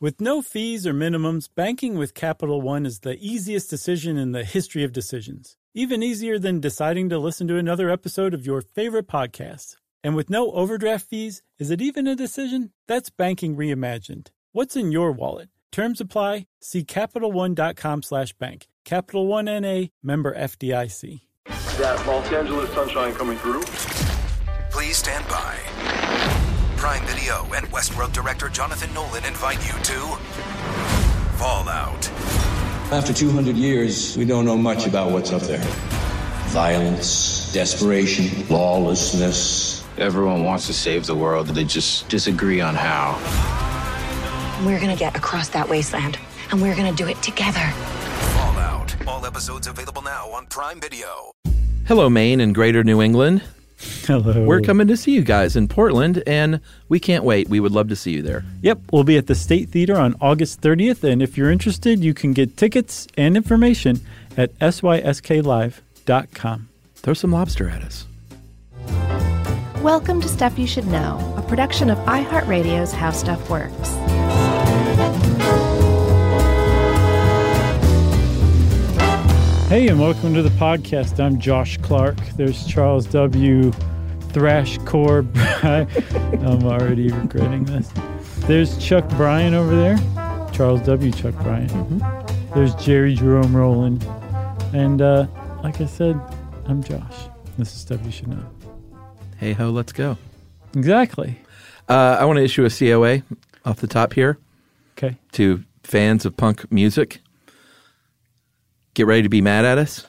With no fees or minimums, banking with Capital One is the easiest decision in the history of decisions. Even easier than deciding to listen to another episode of your favorite podcast. And with no overdraft fees, is it even a decision? That's banking reimagined. What's in your wallet? Terms apply. See CapitalOne.com/bank. Capital One N.A., member FDIC. That Los Angeles sunshine coming through. Please stand by. Prime Video and Westworld director Jonathan Nolan invite you to Fallout. After 200 years, we don't know much about what's up there. Violence, desperation, lawlessness. Everyone wants to save the world, they just disagree on how. We're gonna get across that wasteland, and we're gonna do it together. Fallout. All episodes available now on Prime Video. Hello, Maine and Greater New England. Hello. We're coming to see you guys in Portland, and we can't wait. We would love to see you there. Yep, we'll be at the State Theater on August 30th, and if you're interested, you can get tickets and information at sysklive.com. Throw some lobster at us. Welcome to Stuff You Should Know, a production of iHeartRadio's How Stuff Works. Hey, and welcome to the podcast. I'm Josh Clark. There's Charles W. Thrashcore. I'm already regretting this. There's Chuck Bryan over there. Charles W. Chuck Bryan. Mm-hmm. There's Jerry Jerome Rowland. And like I said, I'm Josh. This is Stuff You Should Know. Hey ho, let's go. Exactly. I want to issue a COA off the top here. Okay. To fans of punk music. Get ready to be mad at us.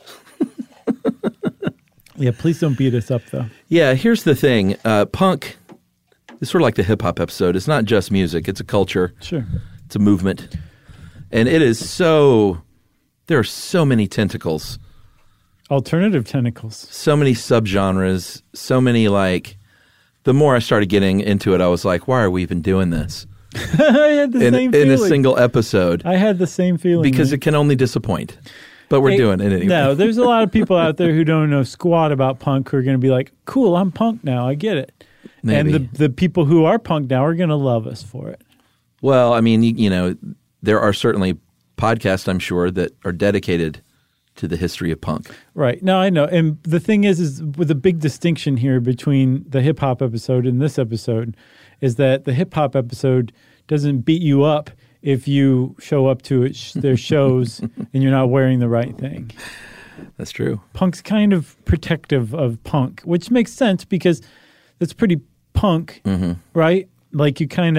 Yeah, please don't beat us up, though. Yeah, here's the thing. Punk is sort of like the hip-hop episode. It's not just music. It's a culture. Sure. It's a movement. And it is so – there are so many tentacles. Alternative tentacles. So many subgenres. So many, like – the more I started getting into it, I was like, why are we even doing this? I had the same feeling. In a single episode. I had the same feeling. Because it can only disappoint. But we're doing it anyway. No, there's a lot of people out there who don't know squat about punk who are going to be like, cool, I'm punk now. I get it. Maybe. And the people who are punk now are going to love us for it. Well, I mean, you know, there are certainly podcasts, I'm sure, that are dedicated to the history of punk. Right. No, I know. And the thing is with a big distinction here between the hip-hop episode and this episode is that the hip-hop episode doesn't beat you up if you show up to their shows and you're not wearing the right thing. That's true. Punk's kind of protective of punk, which makes sense because that's pretty punk, right? Like you can't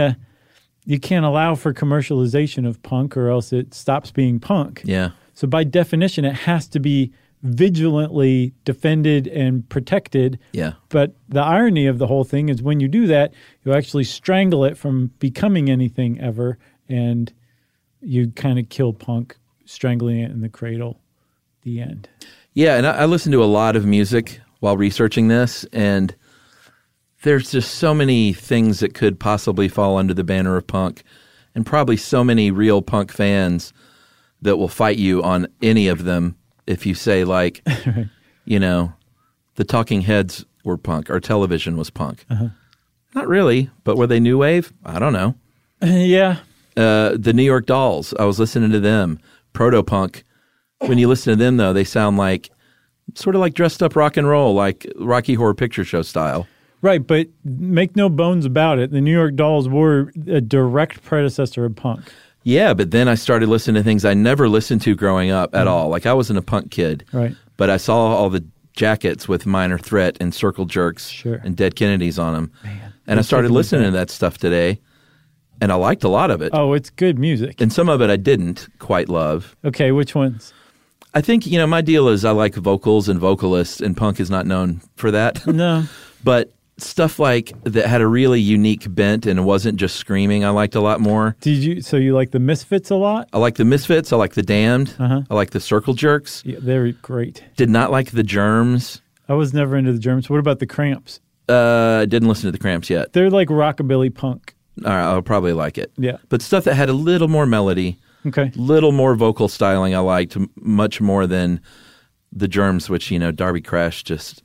allow for commercialization of punk or else it stops being punk. Yeah. So by definition, it has to be vigilantly defended and protected. Yeah. But the irony of the whole thing is when you do that, you actually strangle it from becoming anything ever. And you kind of kill punk, strangling it in the cradle, the end. Yeah, and I listened to a lot of music while researching this, and there's just so many things that could possibly fall under the banner of punk, and probably so many real punk fans that will fight you on any of them if you say, like, Right. You know, the Talking Heads were punk, or Television was punk. Uh-huh. Not really, but were they new wave? I don't know. Yeah. The New York Dolls, I was listening to them. Proto-punk. When you listen to them, though, they sound like sort of like dressed up rock and roll, like Rocky Horror Picture Show style. Right, but make no bones about it. The New York Dolls were a direct predecessor of punk. Yeah, but then I started listening to things I never listened to growing up at all. Like I wasn't a punk kid. Right. But I saw all the jackets with Minor Threat and Circle Jerks and Dead Kennedys on them. Man, and I started listening to that stuff today. And I liked a lot of it. Oh, it's good music. And some of it I didn't quite love. Okay, which ones? I think, you know, my deal is I like vocals and vocalists, and punk is not known for that. No. But stuff like that had a really unique bent and wasn't just screaming, I liked a lot more. So you like the Misfits a lot? I like the Misfits. I like the Damned. I like the Circle Jerks. Yeah, they're great. Did not like the Germs. I was never into the Germs. What about the Cramps? I didn't listen to the Cramps yet. They're like rockabilly punk. All right, I'll probably like it. Yeah. But stuff that had a little more melody, little more vocal styling I liked much more than the Germs, which, you know, Darby Crash just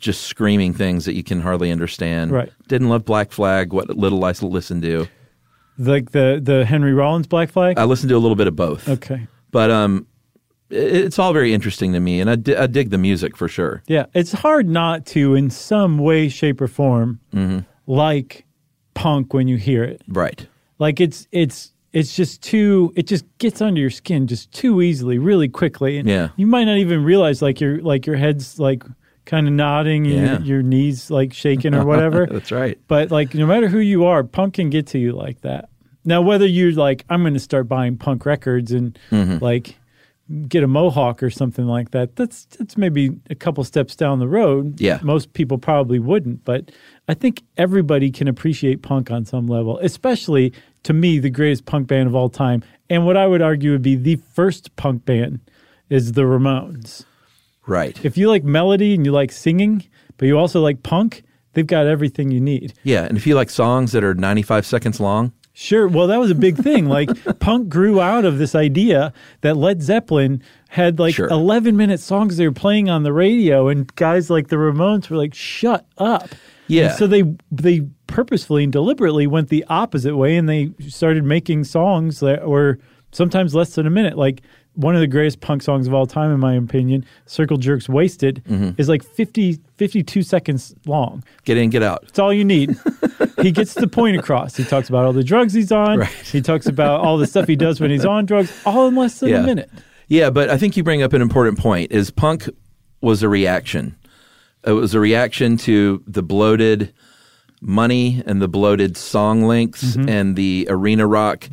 screaming things that you can hardly understand. Right. Didn't love Black Flag, what little I listened to. Like the Henry Rollins Black Flag? I listened to a little bit of both. Okay. But it's all very interesting to me, and I dig the music for sure. Yeah, it's hard not to, in some way, shape, or form, like punk when you hear it. Right. Like it's just too. It just gets under your skin just too easily, really quickly, and you might not even realize your head's like kind of nodding, and your knees like shaking or whatever. That's right. But like, no matter who you are, punk can get to you like that. Now, whether you're like, I'm going to start buying punk records and like get a mohawk or something like that, that's maybe a couple steps down the road. Yeah. Most people probably wouldn't, but I think everybody can appreciate punk on some level, especially, to me, the greatest punk band of all time. And what I would argue would be the first punk band is the Ramones. Right. If you like melody and you like singing, but you also like punk, they've got everything you need. Yeah, and if you like songs that are 95 seconds long. Sure. Well, that was a big thing. Like, punk grew out of this idea that Led Zeppelin had like 11-minute songs they were playing on the radio, and guys like the Ramones were like, shut up. Yeah. And so they purposefully and deliberately went the opposite way, and they started making songs that were sometimes less than a minute. Like, one of the greatest punk songs of all time, in my opinion, Circle Jerk's Wasted, is like 52 seconds long. Get in, get out. That's all you need. He gets the point across. He talks about all the drugs he's on. Right. He talks about all the stuff he does when he's on drugs, all in less than a minute. Yeah, but I think you bring up an important point, is punk was a reaction. It was a reaction to the bloated money and the bloated song lengths and the arena rock,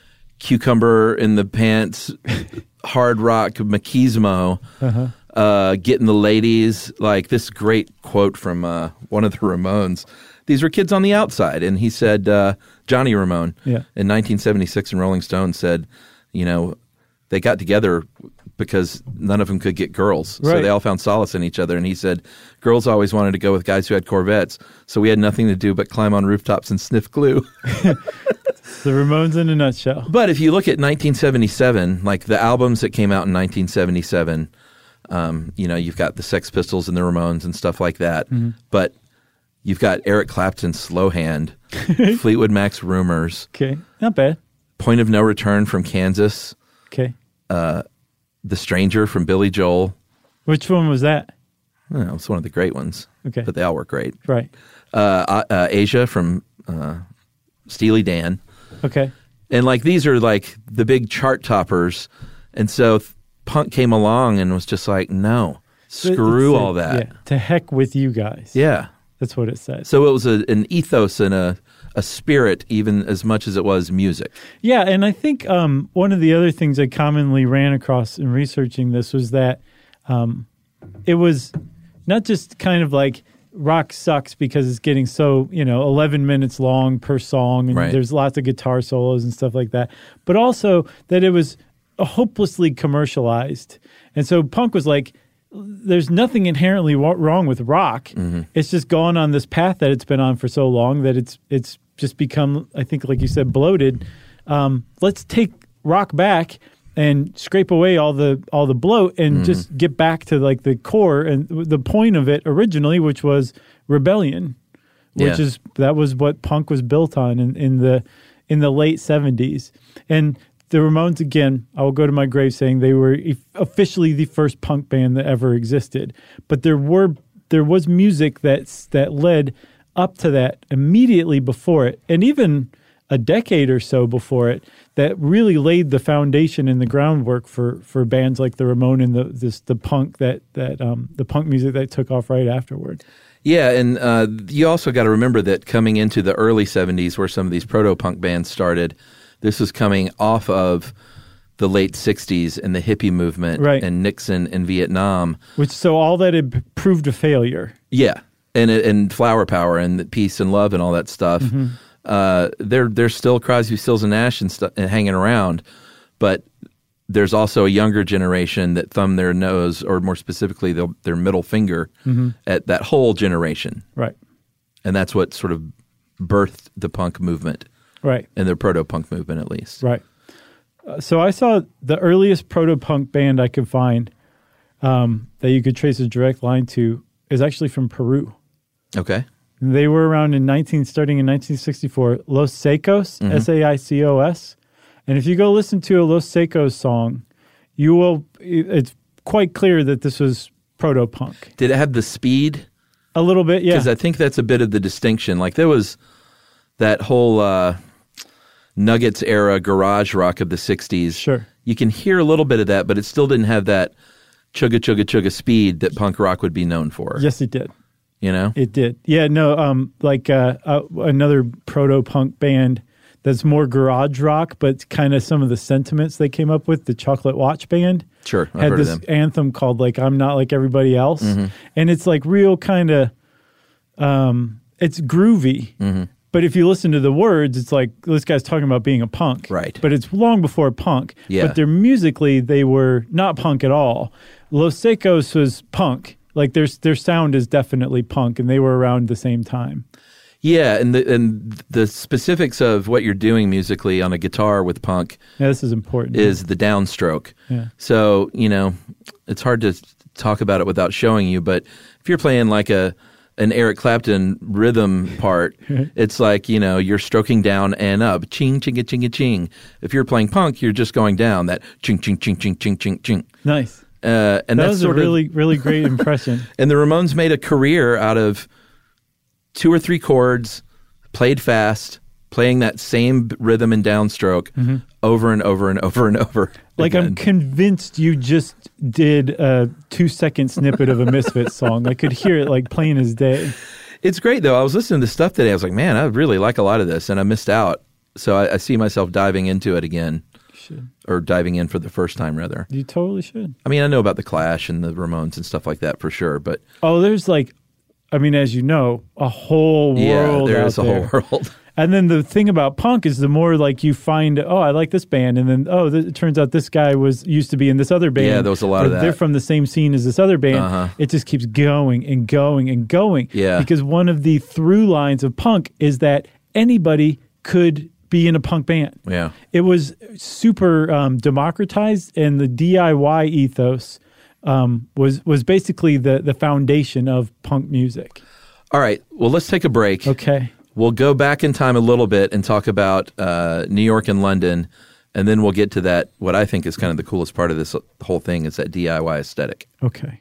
cucumber in the pants, hard rock machismo, getting the ladies. Like this great quote from one of the Ramones. These were kids on the outside. And he said, Johnny Ramone in 1976 in Rolling Stone said, they got together because none of them could get girls. Right. So they all found solace in each other. And he said, girls always wanted to go with guys who had Corvettes. So we had nothing to do but climb on rooftops and sniff glue. The Ramones in a nutshell. But if you look at 1977, like the albums that came out in 1977, you've got the Sex Pistols and the Ramones and stuff like that. But you've got Eric Clapton's Slow Hand, Fleetwood Mac's Rumors. Okay, not bad. Point of No Return from Kansas. Okay. The Stranger from Billy Joel. Which one was that? I don't know, it's one of the great ones. Okay. But they all were great. Right. Asia from Steely Dan. Okay. And like these are like the big chart toppers. And so punk came along and was just like, no, screw all that. Yeah, to heck with you guys. Yeah. That's what it says. So it was an ethos and a spirit even as much as it was music. Yeah, and I think one of the other things I commonly ran across in researching this was that it was not just kind of like rock sucks because it's getting so, 11 minutes long per song and there's lots of guitar solos and stuff like that, but also that it was hopelessly commercialized. And so punk was like, there's nothing inherently wrong with rock. It's just gone on this path that it's been on for so long that it's just become, I think, like you said, bloated. Let's take rock back and scrape away all the bloat and just get back to like the core and the point of it originally, which was rebellion, that was what punk was built on in the late 70s. And the Ramones, again, I will go to my grave saying they were officially the first punk band that ever existed. But there was music that led up to that immediately before it, and even a decade or so before it, that really laid the foundation and the groundwork for bands like the Ramones and the punk the punk music that took off right afterward. Yeah, and you also got to remember that coming into the early 70s, where some of these proto-punk bands started, this was coming off of the late 60s and the hippie movement and Nixon and Vietnam. So all that had proved a failure. Yeah, and flower power and peace and love and all that stuff. There's still Crosby, Stills and Nash and hanging around, but there's also a younger generation that thumb their nose, or more specifically their middle finger at that whole generation. Right. And that's what sort of birthed the punk movement. Right. And the proto-punk movement, at least. Right. So I saw the earliest proto-punk band I could find that you could trace a direct line to is actually from Peru. Okay. They were around starting in 1964. Los Secos, Saicos. And if you go listen to a Los Secos song, it's quite clear that this was proto-punk. Did it have the speed? A little bit, yeah. Because I think that's a bit of the distinction. Like there was that whole Nuggets era garage rock of the 60s. Sure. You can hear a little bit of that, but it still didn't have that chugga chugga chugga speed that punk rock would be known for. Yes, it did. You know? It did. Yeah, no, another proto-punk band that's more garage rock, but kind of some of the sentiments they came up with, the Chocolate Watch Band. Sure, I've had heard this of them. anthem called like "I'm Not Like Everybody Else," and it's like real kind of, it's groovy. But if you listen to the words, it's like this guy's talking about being a punk, right? But it's long before punk. Yeah. But musically, they were not punk at all. Los Secos was punk. Like their sound is definitely punk, and they were around the same time. Yeah, and the specifics of what you're doing musically on a guitar with punk, this is important, is the downstroke. Yeah. So, it's hard to talk about it without showing you, but if you're playing like an Eric Clapton rhythm part, it's like, you're stroking down and up, ching, ching, ching, ching. If you're playing punk, you're just going down that ching, ching, ching, ching, ching, ching, ching. Nice. And that that's was a really, really great impression. And the Ramones made a career out of 2 or 3 chords, played fast, playing that same rhythm and downstroke over and over and over and over. Like again. I'm convinced you just did a 2-second snippet of a Misfits song. I could hear it like plain as day. It's great though. I was listening to stuff today. I was like, man, I really like a lot of this, and I missed out. So I see myself diving into it again. Should. Or diving in for the first time, rather. You totally should. I mean, I know about the Clash and the Ramones and stuff like that for sure, but there's as you know, a whole world. Yeah, there out is a there. whole world. And then the thing about punk is the more like you find, I like this band, and then it turns out this guy used to be in this other band. Yeah, there was a lot of that. They're from the same scene as this other band. It just keeps going and going and going. Yeah. Because one of the through lines of punk is that anybody could be in a punk band. Yeah. It was super democratized, and the DIY ethos was basically the foundation of punk music. All right. Well, let's take a break. Okay. We'll go back in time a little bit and talk about New York and London, and then we'll get to that. What I think is kind of the coolest part of this whole thing is that DIY aesthetic. Okay.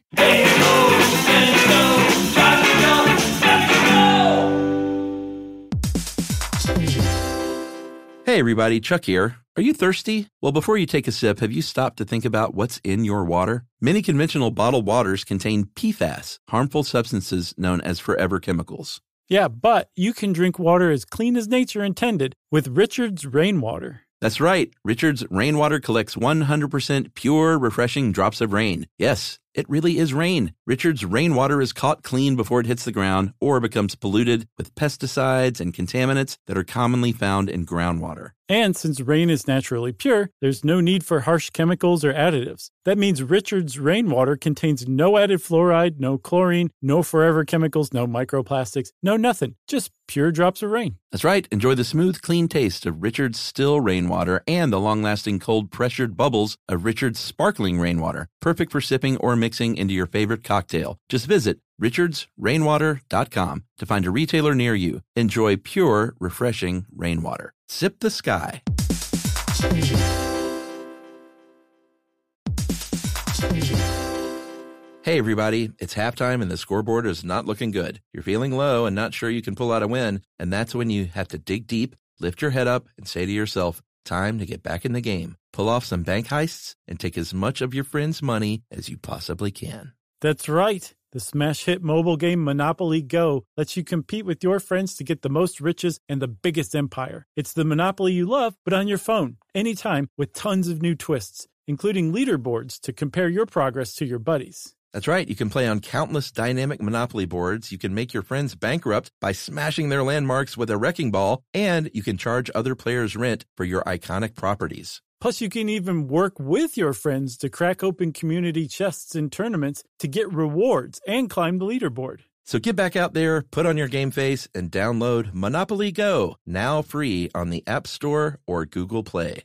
Hey everybody, Chuck here. Are you thirsty? Well, before you take a sip, have you stopped to think about what's in your water? Many conventional bottled waters contain PFAS, harmful substances known as forever chemicals. Yeah, but you can drink water as clean as nature intended with Richard's Rainwater. That's right. Richard's Rainwater collects 100% pure, refreshing drops of rain. Yes, it really is rain. Richard's Rainwater is caught clean before it hits the ground or becomes polluted with pesticides and contaminants that are commonly found in groundwater. And since rain is naturally pure, there's no need for harsh chemicals or additives. That means Richard's Rainwater contains no added fluoride, no chlorine, no forever chemicals, no microplastics, no nothing. Just pure drops of rain. That's right. Enjoy the smooth, clean taste of Richard's still rainwater and the long-lasting cold pressured bubbles of Richard's sparkling rainwater. Perfect for sipping or mixing into your favorite cocktail. Just visit richardsrainwater.com to find a retailer near you. Enjoy pure, refreshing rainwater. Sip the sky. Hey everybody, it's halftime and the scoreboard is not looking good. You're feeling low and not sure you can pull out a win, and that's when you have to dig deep, lift your head up, and say to yourself, time to get back in the game. Pull off some bank heists and take as much of your friends' money as you possibly can. That's right. The smash hit mobile game Monopoly Go lets you compete with your friends to get the most riches and the biggest empire. It's the Monopoly you love, but on your phone, anytime, with tons of new twists, including leaderboards to compare your progress to your buddies. That's right. You can play on countless dynamic Monopoly boards. You can make your friends bankrupt by smashing their landmarks with a wrecking ball, and you can charge other players rent for your iconic properties. Plus, you can even work with your friends to crack open community chests in tournaments to get rewards and climb the leaderboard. So get back out there, put on your game face, and download Monopoly Go, now free on the App Store or Google Play.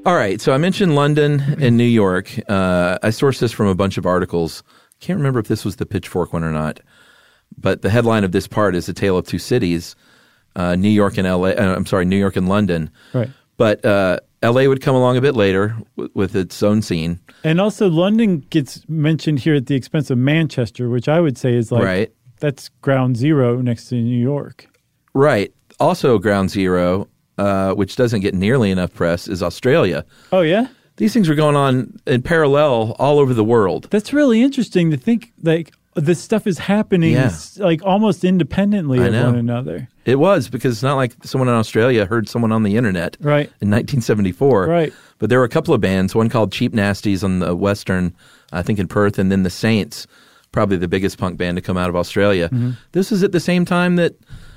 All right, so I mentioned London and New York. I sourced this from a bunch of articles. Can't remember if this was the Pitchfork one or not, but the headline of this part is A Tale of Two Cities, New York and New York and London. Right. But L.A. would come along a bit later with its own scene. And also London gets mentioned here at the expense of Manchester, which I would say is like, right. That's ground zero next to New York. Right. Also ground zero, which doesn't get nearly enough press, is Australia. Oh, yeah? These things were going on in parallel all over the world. That's really interesting to think, like, this stuff is happening like almost independently of one another. It was, because it's not like someone in Australia heard someone on the internet in 1974. Right. But there were a couple of bands, one called Cheap Nasties on the Western, I think in Perth, and then the Saints, probably the biggest punk band to come out of Australia. Mm-hmm. This was at the same time that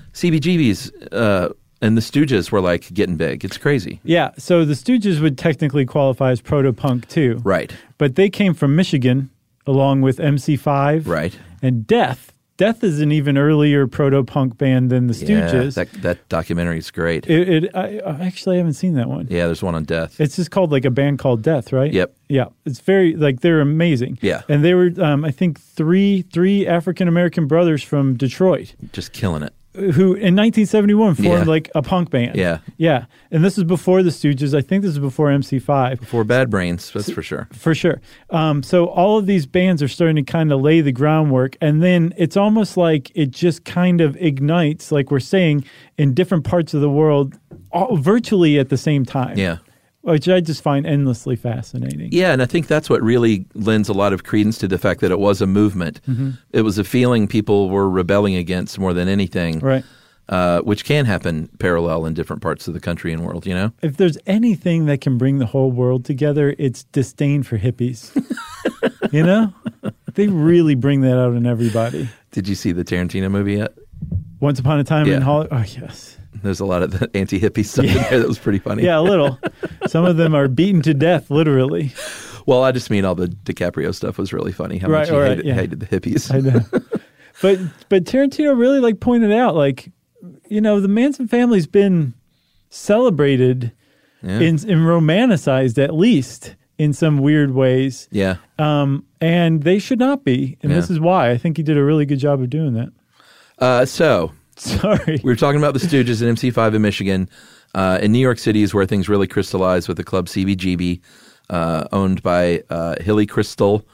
CBGB's and the Stooges were like getting big. It's crazy. Yeah, so the Stooges would technically qualify as proto-punk too. Right. But they came from Michigan along with MC5 right. and Death. Death is an even earlier proto-punk band than the Stooges. Yeah, that documentary is great. I actually haven't seen that one. Yeah, there's one on Death. It's just called like A Band Called Death, right? Yep. Yeah, it's very, like, they're amazing. Yeah. And they were, I think, three African-American brothers from Detroit. Just killing it. Who in 1971 formed like a punk band. Yeah. Yeah. And this is before the Stooges. I think this is before MC5. Before Bad Brains, that's for sure. For sure. So all of these bands are starting to kind of lay the groundwork. And then it's almost like it just kind of ignites, like we're saying, in different parts of the world, virtually at the same time. Yeah. Which I just find endlessly fascinating. Yeah, and I think that's what really lends a lot of credence to the fact that it was a movement. Mm-hmm. It was a feeling people were rebelling against more than anything, right? Which can happen parallel in different parts of the country and world, you know? If there's anything that can bring the whole world together, it's disdain for hippies. You know? They really bring that out in everybody. Did you see the Tarantino movie yet? Once Upon a Time in Hollywood? Oh, yes. There's a lot of the anti-hippie stuff in there that was pretty funny. Yeah, a little. Some of them are beaten to death, literally. Well, I just mean all the DiCaprio stuff was really funny. How much he hated the hippies. I know. But Tarantino really like pointed out, like, you know, the Manson family's been celebrated and romanticized, at least in some weird ways. Yeah. And they should not be. And this is why. I think he did a really good job of doing that. Sorry. We were talking about the Stooges and MC5 in Michigan. In New York City is where things really crystallized with the club CBGB, owned by Hilly Crystal.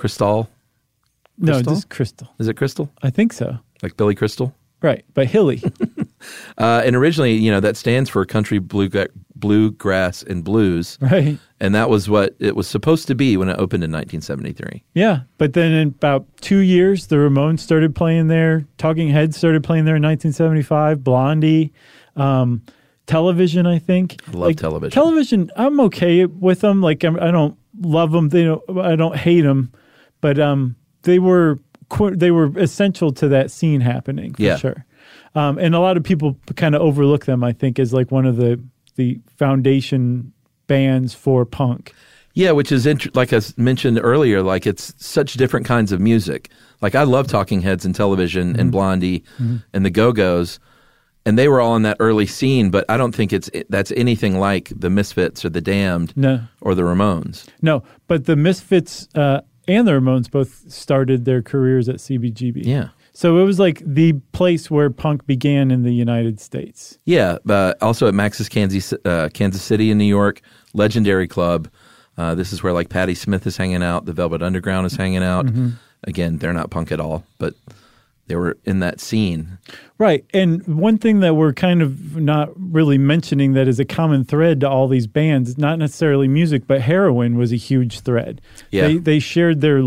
No, just Crystal. Is it Crystal? I think so. Like Billy Crystal? Right, but Hilly. And originally, you know, that stands for Country Bluegrass and Blues. Right. And that was what it was supposed to be when it opened in 1973. Yeah, but then in about 2 years, the Ramones started playing there. Talking Heads started playing there in 1975. Blondie. Television, I think. I love Television. Television, I'm okay with them. Like, I don't love them. I don't hate them. But they were essential to that scene happening, for sure. And a lot of people kind of overlook them, I think, as like one of the foundation bands for punk. Yeah, which is, like I mentioned earlier, like it's such different kinds of music. Like I love Talking Heads and Television and Blondie and the Go-Go's, and they were all in that early scene, but I don't think that's anything like the Misfits or the Damned or the Ramones. No, but the Misfits and the Ramones both started their careers at CBGB. Yeah. So it was like the place where punk began in the United States. Yeah, also at Max's Kansas City in New York, legendary club. This is where like Patti Smith is hanging out, the Velvet Underground is hanging out. Mm-hmm. Again, they're not punk at all, but they were in that scene. Right, and one thing that we're kind of not really mentioning that is a common thread to all these bands, not necessarily music, but heroin was a huge thread. Yeah. They shared their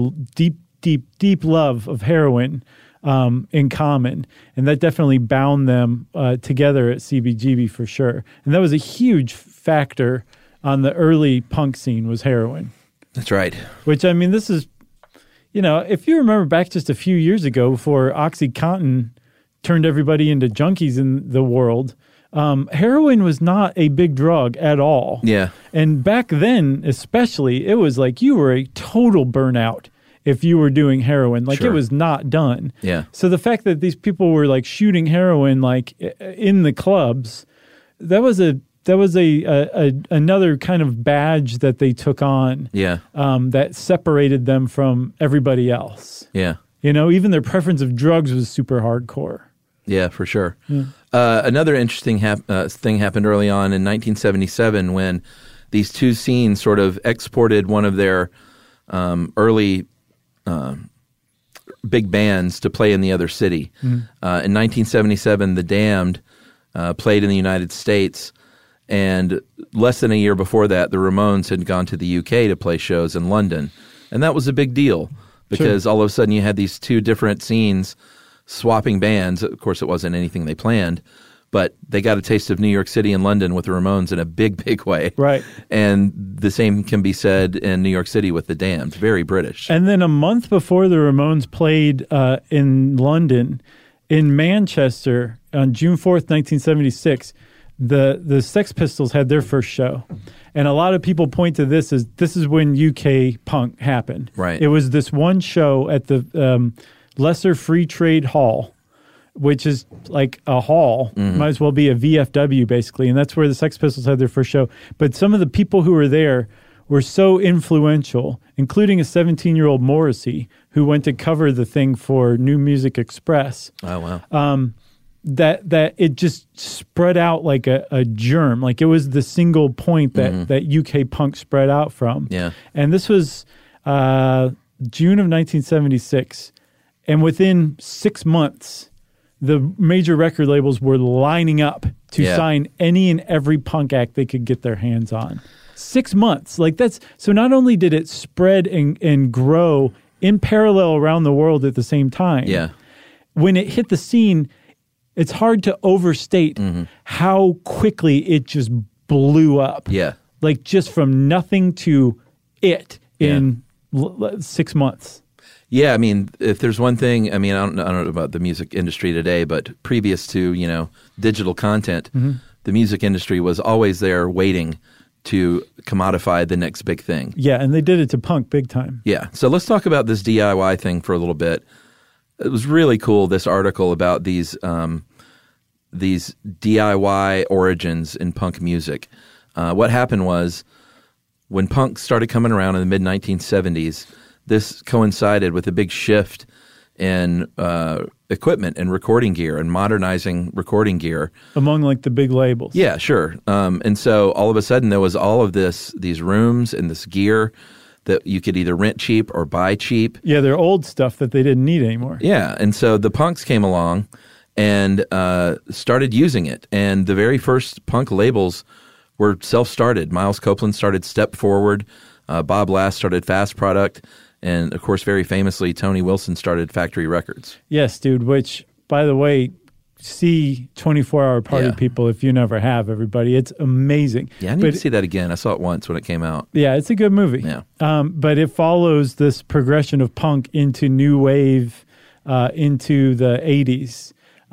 deep love of heroin in common, and that definitely bound them together at CBGB for sure. And that was a huge factor on the early punk scene, was heroin. That's right. Which, I mean, this is, you know, if you remember back just a few years ago before OxyContin turned everybody into junkies in the world, heroin was not a big drug at all. Yeah. And back then, especially, it was like you were a total burnout if you were doing heroin. Like, it was not done. Yeah. So the fact that these people were like shooting heroin like in the clubs, that was a another kind of badge that they took on. Yeah. That separated them from everybody else. Yeah. You know, even their preference of drugs was super hardcore. Yeah, for sure. Another interesting thing happened early on in 1977 when these two scenes sort of exported one of their early big bands to play in the other city. In 1977, The Damned played in the United States, and less than a year before that, the Ramones had gone to the UK to play shows in London. And that was a big deal because all of a sudden you had these two different scenes swapping bands. Of course, it wasn't anything they planned, but they got a taste of New York City and London with the Ramones in a big, big way. Right. And the same can be said in New York City with The Damned. Very British. And then a month before the Ramones played in London, in Manchester, on June 4th, 1976, the Sex Pistols had their first show. And a lot of people point to this as this is when UK punk happened. Right. It was this one show at the Lesser Free Trade Hall, which is like a hall, might as well be a VFW basically, and that's where the Sex Pistols had their first show. But some of the people who were there were so influential, including a 17-year-old Morrissey who went to cover the thing for New Music Express. Oh, wow. That it just spread out like a germ. Like it was the single point that UK punk spread out from. Yeah. And this was June of 1976. And within 6 months, the major record labels were lining up to sign any and every punk act they could get their hands on. 6 months. Like that's so not only did it spread and grow in parallel around the world at the same time. Yeah. When it hit the scene, it's hard to overstate how quickly it just blew up. Yeah. Like just from nothing to it in 6 months. Yeah, I mean, if there's one thing, I mean, I don't know about the music industry today, but previous to, you know, digital content, the music industry was always there waiting to commodify the next big thing. Yeah, and they did it to punk big time. Yeah. So let's talk about this DIY thing for a little bit. It was really cool, this article about these DIY origins in punk music. What happened was when punk started coming around in the mid-1970s, this coincided with a big shift in equipment and recording gear and modernizing recording gear. Among like the big labels. Yeah, sure. And so all of a sudden there was all of these rooms and this gear that you could either rent cheap or buy cheap. Yeah, they're old stuff that they didn't need anymore. Yeah, and so the punks came along and started using it. And the very first punk labels were self-started. Miles Copeland started Step Forward. Bob Last started Fast Product. And, of course, very famously, Tony Wilson started Factory Records. Yes, dude, which, by the way, see 24-Hour Party People if you never have, everybody. It's amazing. Yeah, I need to see that again. I saw it once when it came out. Yeah, it's a good movie. Yeah. But it follows this progression of punk into new wave, into the 80s.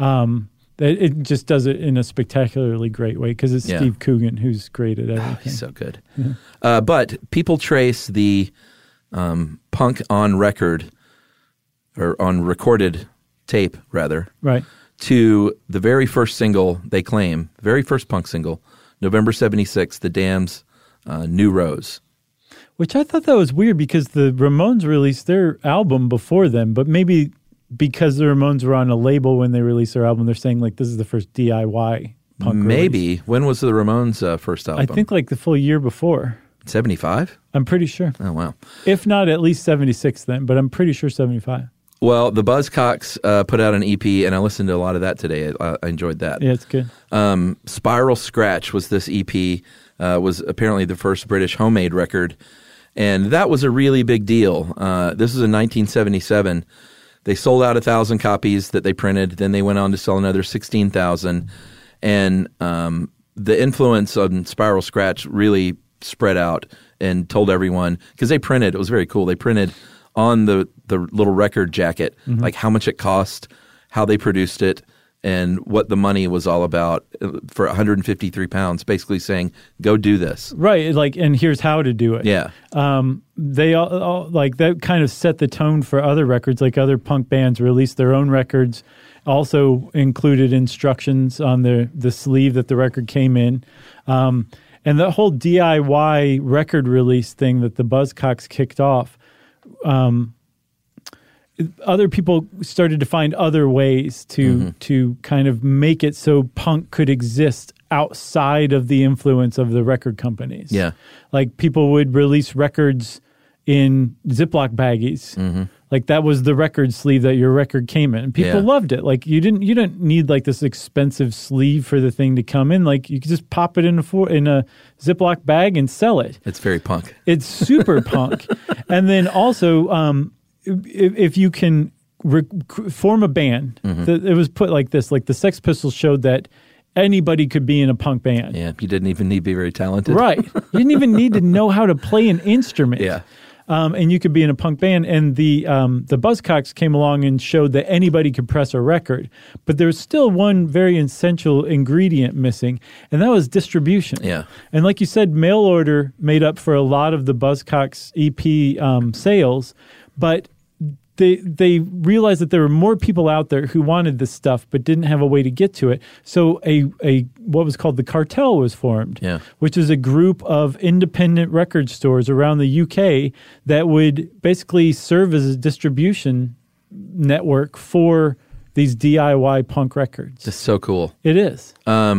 It just does it in a spectacularly great way because it's Steve Coogan who's great at everything. He's so good. But people trace the punk on record, or on recorded tape, rather, right, to the very first single they claim, very first punk single, November 76, The Damned's New Rose. Which I thought that was weird because the Ramones released their album before them, but maybe because the Ramones were on a label when they released their album, they're saying like this is the first DIY punk Maybe. release. When was the Ramones' first album? I think like the full year before. 75? I'm pretty sure. Oh, wow. If not, at least 76 then, but I'm pretty sure 75. Well, the Buzzcocks put out an EP, and I listened to a lot of that today. I enjoyed that. Yeah, it's good. Spiral Scratch was this EP, was apparently the first British homemade record, and that was a really big deal. This was in 1977. They sold out 1,000 copies that they printed. Then they went on to sell another 16,000. And the influence on Spiral Scratch really spread out and told everyone, because they printed, it was very cool, they printed on the little record jacket, like how much it cost, how they produced it, and what the money was all about for 153 pounds, basically saying, go do this. Right. Like, and here's how to do it. Yeah. They all like that kind of set the tone for other records. Like other punk bands released their own records, also included instructions on the sleeve that the record came in. And the whole DIY record release thing that the Buzzcocks kicked off, other people started to find other ways to kind of make it so punk could exist outside of the influence of the record companies. Yeah. Like people would release records in Ziploc baggies. Like that was the record sleeve that your record came in. And people loved it. Like you didn't need like this expensive sleeve for the thing to come in. Like you could just pop it in a Ziploc bag and sell it. It's very punk. It's super punk. And then also, if you can form a band, it was put like this, like the Sex Pistols showed that anybody could be in a punk band. Yeah, you didn't even need to be very talented. Right. You didn't even need to know how to play an instrument. Yeah. And you could be in a punk band. And the Buzzcocks came along and showed that anybody could press a record. But there was still one very essential ingredient missing, and that was distribution. Yeah. And like you said, mail order made up for a lot of the Buzzcocks EP sales, but they realized that there were more people out there who wanted this stuff but didn't have a way to get to it. So a what was called the Cartel was formed, which is a group of independent record stores around the UK that would basically serve as a distribution network for these DIY punk records. It's so cool. It is.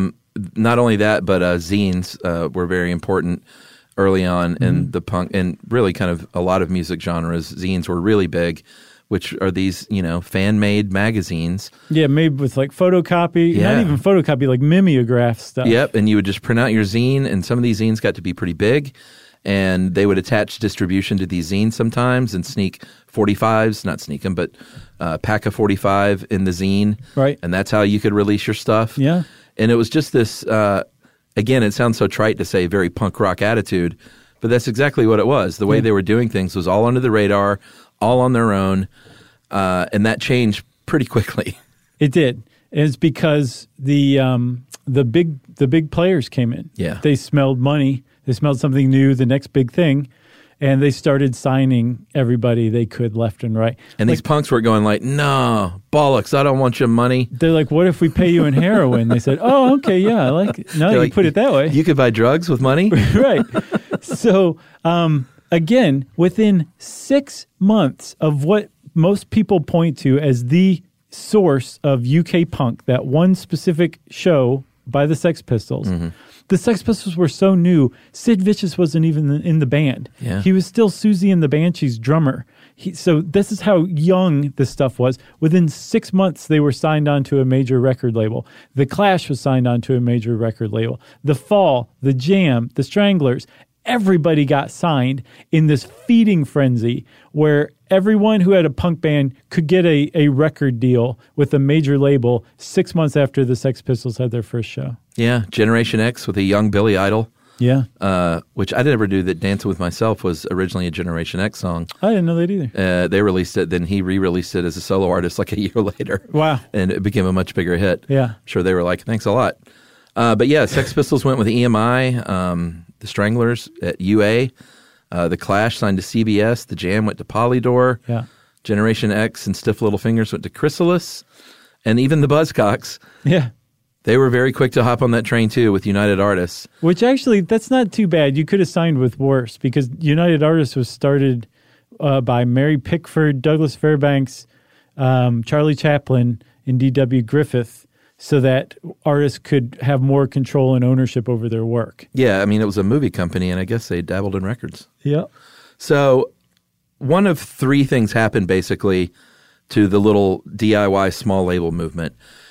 Not only that, but zines were very important early on in the punk and really kind of a lot of music genres. Zines were really big, which are these, fan-made magazines. Yeah, made with like photocopy, not even photocopy, like mimeograph stuff. Yep, and you would just print out your zine, and some of these zines got to be pretty big, and they would attach distribution to these zines sometimes and sneak 45s, not sneak them, but pack a 45 in the zine. Right. And that's how you could release your stuff. Yeah. And it was just this... again, it sounds so trite to say very punk rock attitude, but that's exactly what it was. The way they were doing things was all under the radar, all on their own, and that changed pretty quickly. It did. It's because the big players came in. Yeah. They smelled money. They smelled something new, the next big thing, and they started signing everybody they could left and right. And these punks were going like, no, bollocks, I don't want your money. They're like, what if we pay you in heroin? They said, oh, okay, yeah, I like it. Now that you put it that way. You could buy drugs with money? Right. So, again, within 6 months of what most people point to as the source of UK punk, that one specific show by the Sex Pistols, the Sex Pistols were so new, Sid Vicious wasn't even in the band. Yeah. He was still Susie and the Banshees drummer. So this is how young this stuff was. Within 6 months, they were signed onto a major record label. The Clash was signed onto a major record label. The Fall, The Jam, The Stranglers, everybody got signed in this feeding frenzy where everyone who had a punk band could get a record deal with a major label 6 months after the Sex Pistols had their first show. Yeah, Generation X with a young Billy Idol. Yeah. Which I never knew that Dancing With Myself was originally a Generation X song. I didn't know that either. They released it, then he re-released it as a solo artist like a year later. Wow. And it became a much bigger hit. Yeah. I'm sure they were like, thanks a lot. But yeah, Sex Pistols went with EMI, the Stranglers at UA, the Clash signed to CBS, the Jam went to Polydor, Generation X and Stiff Little Fingers went to Chrysalis, and even the Buzzcocks. Yeah. They were very quick to hop on that train, too, with United Artists. Which actually, that's not too bad. You could have signed with worse because United Artists was started by Mary Pickford, Douglas Fairbanks, Charlie Chaplin, and D.W. Griffith so that artists could have more control and ownership over their work. Yeah, I mean, it was a movie company, and I guess they dabbled in records. Yeah. So one of three things happened, basically, to the little DIY small label movement.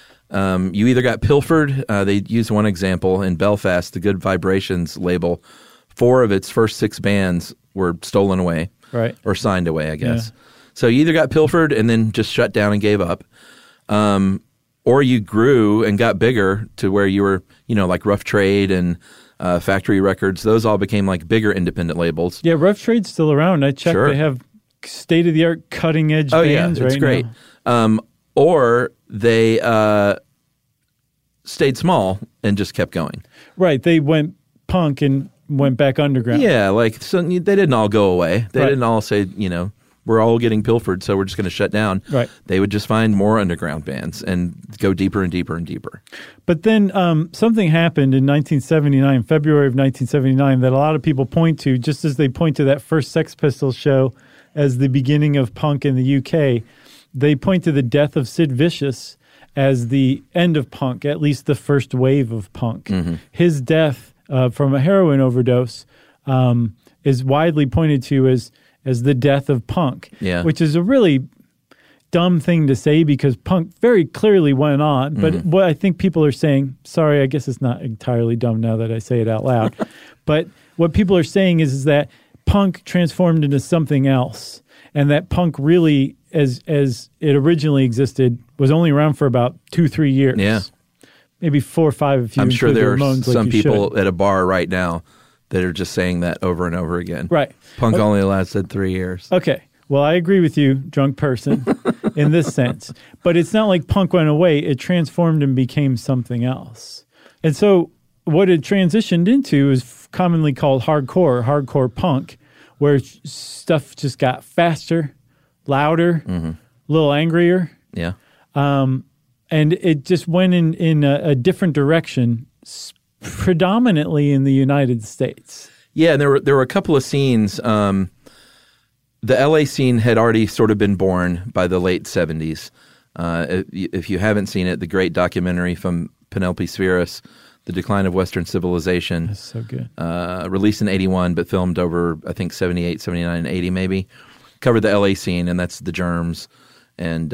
You either got pilfered. They used one example in Belfast, the Good Vibrations label. 4 of its first 6 bands were stolen away, right, or signed away, I guess. Yeah. So you either got pilfered and then just shut down and gave up, or you grew and got bigger to where you were, like Rough Trade and Factory Records. Those all became like bigger independent labels. Yeah, Rough Trade's still around. I checked. Sure. They have state-of-the-art, cutting-edge bands right now. It's great. Or they stayed small and just kept going. Right. They went punk and went back underground. Yeah, like so they didn't all go away. They didn't all say, we're all getting pilfered, so we're just going to shut down. Right. They would just find more underground bands and go deeper and deeper and deeper. But then something happened in 1979, February of 1979, that a lot of people point to, just as they point to that first Sex Pistols show as the beginning of punk in the UK. They point to the death of Sid Vicious as the end of punk, at least the first wave of punk. Mm-hmm. His death from a heroin overdose is widely pointed to as the death of punk, which is a really dumb thing to say because punk very clearly went on. But what I think people are saying, sorry, I guess it's not entirely dumb now that I say it out loud, but what people are saying is that punk transformed into something else, and that punk really, as it originally existed, was only around for about 2-3 years. Yeah. Maybe 4 or 5 if you I'm sure there are Ramones some people should. at a bar right now that are just saying that over and over again. Right. Punk only lasted 3 years. Okay. Well, I agree with you, drunk person, in this sense. But it's not like punk went away. It transformed and became something else. And so what it transitioned into is commonly called hardcore punk, where stuff just got faster, louder, a little angrier. Yeah. And it just went in a different direction, predominantly in the United States. Yeah, and there were a couple of scenes. The LA scene had already sort of been born by the late 70s. If you haven't seen it, the great documentary from Penelope Spheris, The Decline of Western Civilization. That's so good. Released in 81, but filmed over, I think, 78, 79, and 80 maybe. Covered the LA scene, and that's the Germs and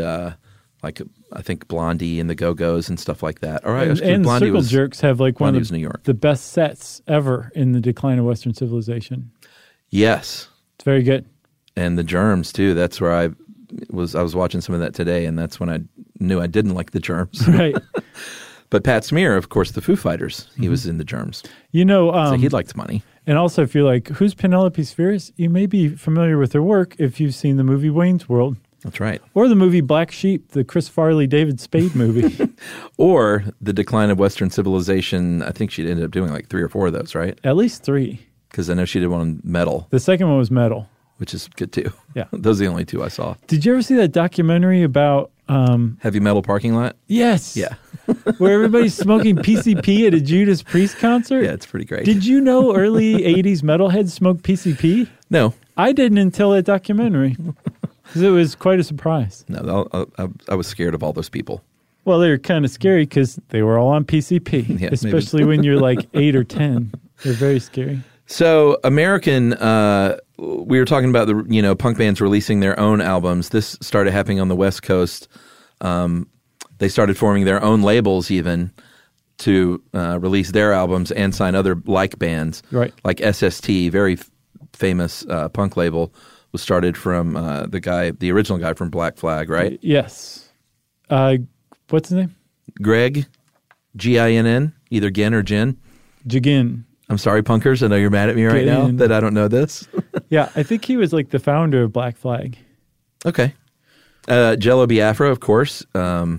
I think Blondie and the Go-Go's and stuff like that. All right, and Blondie Circle Jerks have like one of New York. the best sets ever in The Decline of Western Civilization. Yes. It's very good. And the Germs, too. That's where I was watching some of that today, and that's when I knew I didn't like the Germs. Right. But Pat Smear, of course, the Foo Fighters, he was in the Germs. So he liked money. And also, if you're like, who's Penelope Spheris? You may be familiar with her work if you've seen the movie Wayne's World. That's right. Or the movie Black Sheep, the Chris Farley, David Spade movie. Or The Decline of Western Civilization. I think she ended up doing like 3 or 4 of those, right? At least 3. Because I know she did one on Metal. The second one was Metal. Which is good, too. Yeah. Those are the only 2 I saw. Did you ever see that documentary about... Heavy Metal Parking Lot? Yes. Yeah. Where everybody's smoking PCP at a Judas Priest concert? Yeah, it's pretty great. Did you know early 80s metalheads smoked PCP? No. I didn't until that documentary. Because it was quite a surprise. No, I was scared of all those people. Well, they were kind of scary because they were all on PCP, Yeah, especially when you're like 8 or 10. They're very scary. So American, we were talking about the punk bands releasing their own albums. This started happening on the West Coast. They started forming their own labels even to release their albums and sign other like bands. Right. Like SST, very famous punk label, was started from the original guy from Black Flag, right? Yes. What's his name? Greg, Ginn, either Ginn or Gin. Jigin. I'm sorry, punkers. I know you're mad at me right now that I don't know this. Yeah, I think he was like the founder of Black Flag. Okay. Jello Biafra, of course, the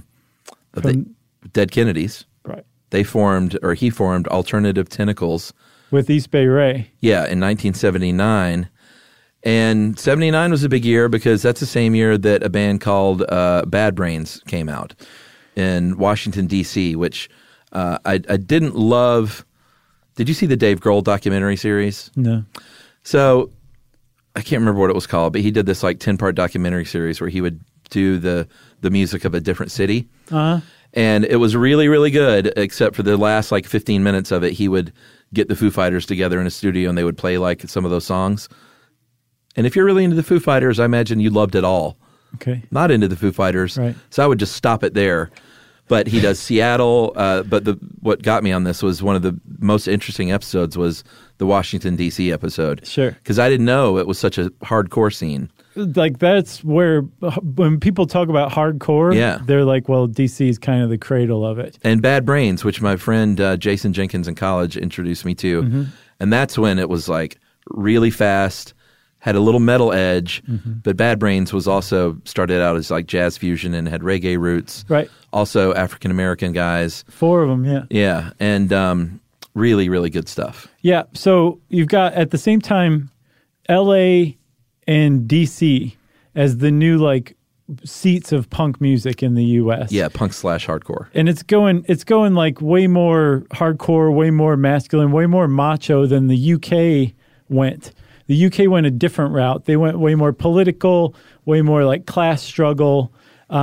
Dead Kennedys. Right. He formed Alternative Tentacles. With East Bay Ray. Yeah, in 1979. And 79 was a big year because that's the same year that a band called Bad Brains came out in Washington, D.C., which I didn't love. Did you see the Dave Grohl documentary series? No. So I can't remember what it was called, but he did this like 10-part documentary series where he would do the music of a different city. Uh-huh. And it was really, really good, except for the last like 15 minutes of it. He would get the Foo Fighters together in a studio and they would play like some of those songs. And if you're really into the Foo Fighters, I imagine you loved it all. Okay. Not into the Foo Fighters. Right. So I would just stop it there. But he does Seattle. But what got me on this was one of the most interesting episodes was the Washington, D.C. episode. Sure. Because I didn't know it was such a hardcore scene. Like that's where when people talk about hardcore, they're like, well, D.C. is kind of the cradle of it. And Bad Brains, which my friend Jason Jenkins in college introduced me to. Mm-hmm. And that's when it was like really fast, had a little metal edge, but Bad Brains was also started out as like jazz fusion and had reggae roots. Right. Also African American guys. 4 of them, yeah. Yeah, and really, really good stuff. Yeah, so you've got at the same time L.A. and D.C. as the new like seats of punk music in the U.S. Yeah, punk/hardcore. And it's going like way more hardcore, way more masculine, way more macho than the UK went. The UK went a different route. They went way more political, way more like class struggle.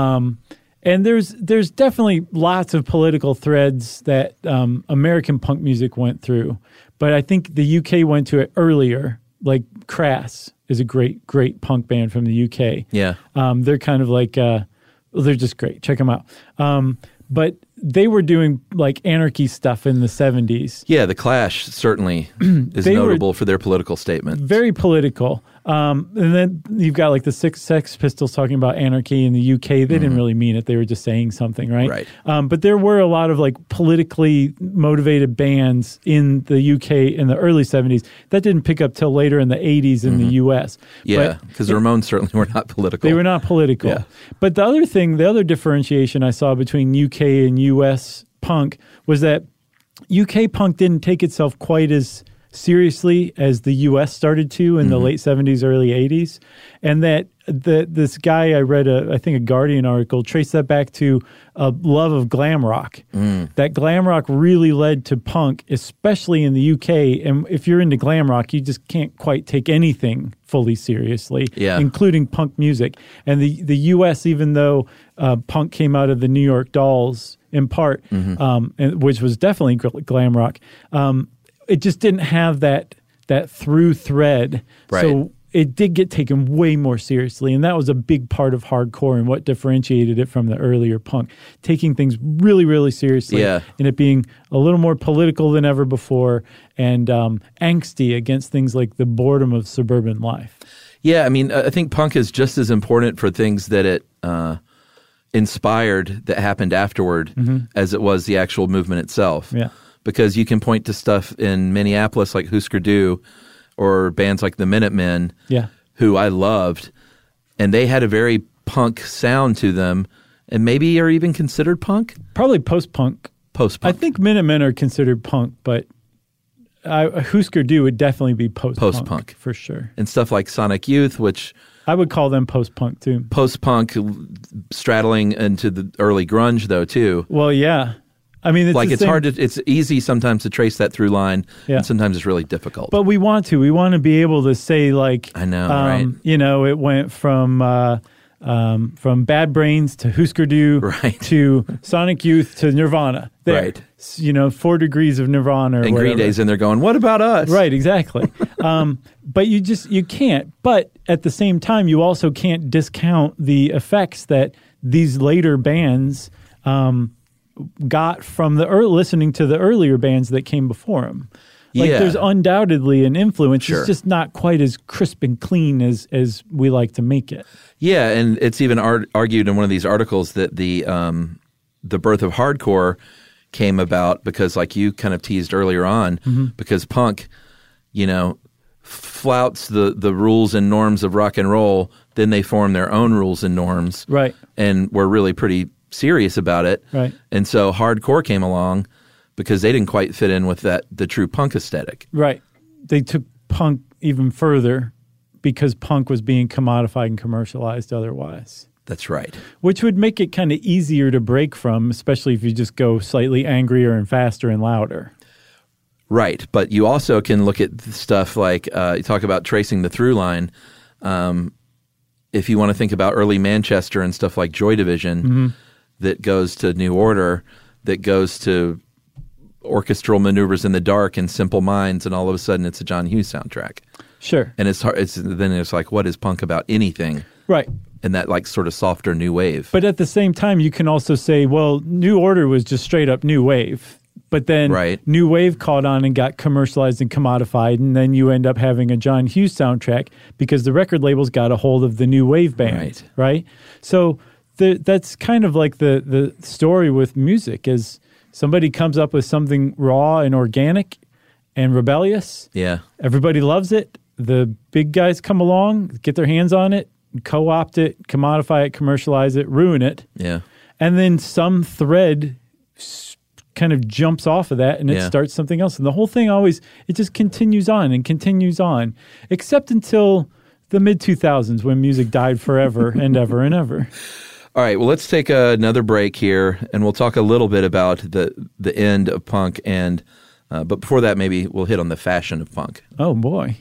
And there's definitely lots of political threads that American punk music went through. But I think the UK went to it earlier. Like Crass is a great punk band from the UK. Yeah. They're kind of like, they're just great. Check them out. But they were doing like anarchy stuff in the 70s. Yeah, The Clash certainly is notable for their political statements. Very political. And then you've got like the Sex Pistols talking about anarchy in the UK. They didn't really mean it. They were just saying something, right? Right. But there were a lot of like politically motivated bands in the UK in the early 70s. That didn't pick up till later in the 80s in the US. Yeah, because the Ramones certainly were not political. They were not political. Yeah. But the other differentiation I saw between UK and US punk was that UK punk didn't take itself quite as seriously as the U.S. started to in the late 70s, early 80s. And that this guy, I read I think a Guardian article, traced that back to a love of glam rock. That glam rock really led to punk, especially in the UK. And if you're into glam rock, you just can't quite take anything fully seriously, including punk music. And the U.S., even though punk came out of the New York Dolls in part, and which was definitely glam rock, it just didn't have that through thread. Right. So it did get taken way more seriously, and that was a big part of hardcore and what differentiated it from the earlier punk. Taking things really, really seriously, and it being a little more political than ever before, and angsty against things like the boredom of suburban life. Yeah, I mean, I think punk is just as important for things that it inspired that happened afterward as it was the actual movement itself. Yeah. Because you can point to stuff in Minneapolis like Husker Du or bands like the Minutemen, who I loved, and they had a very punk sound to them, and maybe are even considered punk? Probably post-punk. Post-punk. I think Minutemen are considered punk, but Husker Du would definitely be post-punk. For sure. And stuff like Sonic Youth, which I would call them post-punk too. Post-punk straddling into the early grunge though too. Well, yeah. I mean, it's easy sometimes to trace that through line, and sometimes it's really difficult. But we want to be able to say like, I know, right? You know, it went from Bad Brains to Husker Du, to Sonic Youth to Nirvana. There. Right. You know, 4 degrees of Nirvana or and whatever. Green Day's in there going, what about us? Right, exactly. But you can't. But at the same time, you also can't discount the effects that these later bands got from listening to the earlier bands that came before them. Like there's undoubtedly an influence. Sure. It's just not quite as crisp and clean as we like to make it. Yeah, and it's even argued in one of these articles that the birth of hardcore came about because, like you kind of teased earlier on, because punk, you know, flouts the rules and norms of rock and roll, then they form their own rules and norms. Right. And were really pretty serious about it. Right. And so hardcore came along because they didn't quite fit in with the true punk aesthetic. Right. They took punk even further because punk was being commodified and commercialized otherwise. That's right. Which would make it kind of easier to break from, especially if you just go slightly angrier and faster and louder. Right. But you also can look at stuff like, you talk about tracing the through line. If you want to think about early Manchester and stuff like Joy Division, that goes to New Order, that goes to orchestral maneuvers in the dark and Simple Minds, and all of a sudden it's a John Hughes soundtrack. Sure. And then it's like, what is punk about anything? Right. And that like sort of softer new wave. But at the same time, you can also say, well, New Order was just straight up new wave. But then new wave caught on and got commercialized and commodified, and then you end up having a John Hughes soundtrack because the record labels got a hold of the new wave band. Right? So that's kind of like the story with music is somebody comes up with something raw and organic and rebellious. Yeah. Everybody loves it. the big guys come along, get their hands on it, co-opt it, commodify it, commercialize it, ruin it. Yeah. And then some thread kind of jumps off of that and it starts something else. And the whole thing it just continues on and continues on, except until the mid-2000s when music died forever and ever and ever. All right, well, let's take another break here, and we'll talk a little bit about the end of punk. And but before that, maybe we'll hit on the fashion of punk. Oh, boy.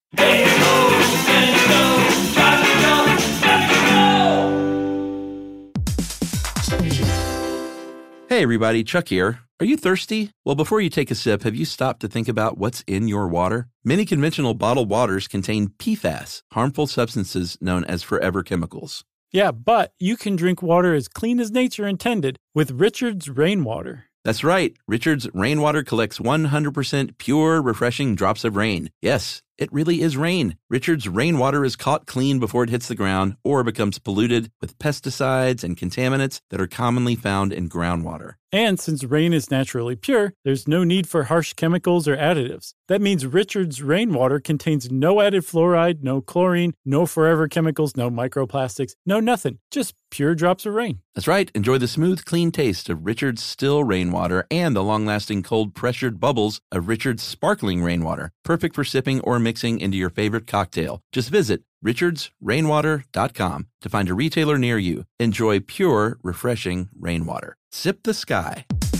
Hey everybody, Chuck here. Are you thirsty? Well, before you take a sip, have you stopped to think about what's in your water? Many conventional bottled waters contain PFAS, harmful substances known as forever chemicals. Yeah, but you can drink water as clean as nature intended with Richard's Rainwater. That's right. Richard's Rainwater collects 100% pure, refreshing drops of rain. Yes, it really is rain. Richard's Rainwater is caught clean before it hits the ground or becomes polluted with pesticides and contaminants that are commonly found in groundwater. And since rain is naturally pure, there's no need for harsh chemicals or additives. That means Richard's Rainwater contains no added fluoride, no chlorine, no forever chemicals, no microplastics, no nothing. Just pure drops of rain. That's right. Enjoy the smooth, clean taste of Richard's still rainwater and the long-lasting cold pressured bubbles of Richard's sparkling rainwater. Perfect for sipping or mixing into your favorite cocktail. Just visit richardsrainwater.com to find a retailer near you. Enjoy pure, refreshing rainwater. Sip the sky.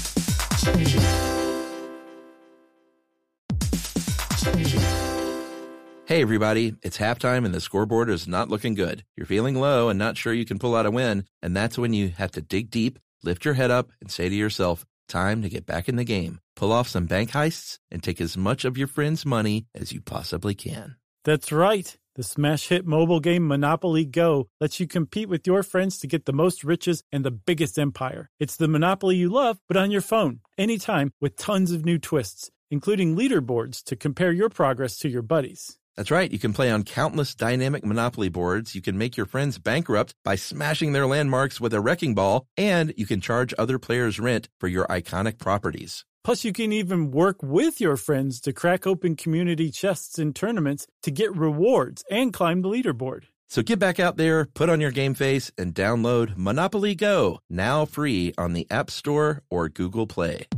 Hey everybody, it's halftime and the scoreboard is not looking good. You're feeling low and not sure you can pull out a win, and that's when you have to dig deep, lift your head up, and say to yourself, time to get back in the game. Pull off some bank heists and take as much of your friends' money as you possibly can. That's right. The smash hit mobile game Monopoly Go lets you compete with your friends to get the most riches and the biggest empire. It's the Monopoly you love, but on your phone, anytime, with tons of new twists, including leaderboards to compare your progress to your buddies. That's right. You can play on countless dynamic Monopoly boards. You can make your friends bankrupt by smashing their landmarks with a wrecking ball, and you can charge other players rent for your iconic properties. Plus, you can even work with your friends to crack open community chests in tournaments to get rewards and climb the leaderboard. So get back out there, put on your game face, and download Monopoly Go, now free on the App Store or Google Play.